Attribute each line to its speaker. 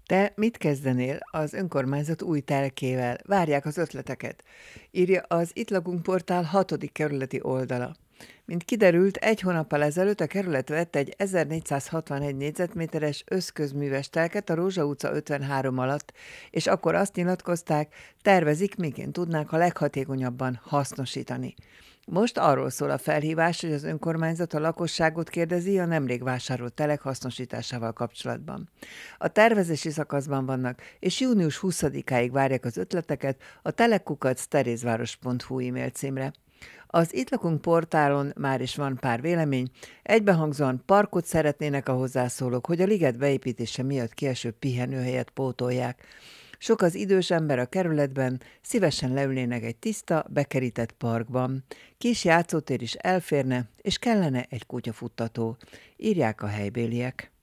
Speaker 1: Te mit kezdenél az önkormányzat új telkével? Várják az ötleteket, írja az Itt lakunk portál 6. kerületi oldala. Mint kiderült, 1 hónappal ezelőtt a kerület vett egy 1461 négyzetméteres összközműves telket a Rózsa utca 53 alatt, és akkor azt nyilatkozták, tervezik, miként tudnák a leghatékonyabban hasznosítani. Most arról szól a felhívás, hogy az önkormányzat a lakosságot kérdezi a nemrég vásárolt telek hasznosításával kapcsolatban. A tervezési szakaszban vannak, és június 20-áig várják az ötleteket a telekkukac@terézváros.hu e-mail címre. Az Itt lakunk portálon már is van pár vélemény, egybehangzóan parkot szeretnének a hozzászólók, hogy a liget beépítése miatt kieső pihenőhelyet pótolják. Sok az idős ember a kerületben, szívesen leülnének egy tiszta, bekerített parkban. Kis játszótér is elférne, és kellene egy kutyafuttató, írják a helybéliek.